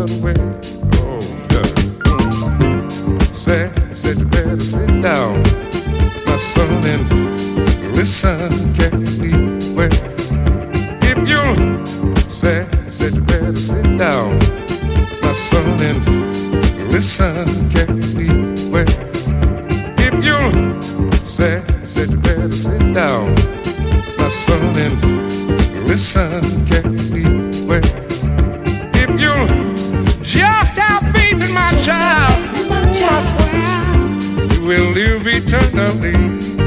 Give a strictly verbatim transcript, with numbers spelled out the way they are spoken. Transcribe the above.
another way. Oh, yeah. Mm. Say, said you better sit down, my son, and listen carefully. Well, if you say, said you better sit down, my son, and listen carefully. Well, if you say, said you better sit down, my son, and listen carefully. Well, if you just have faith in my child, I swear you will live eternally.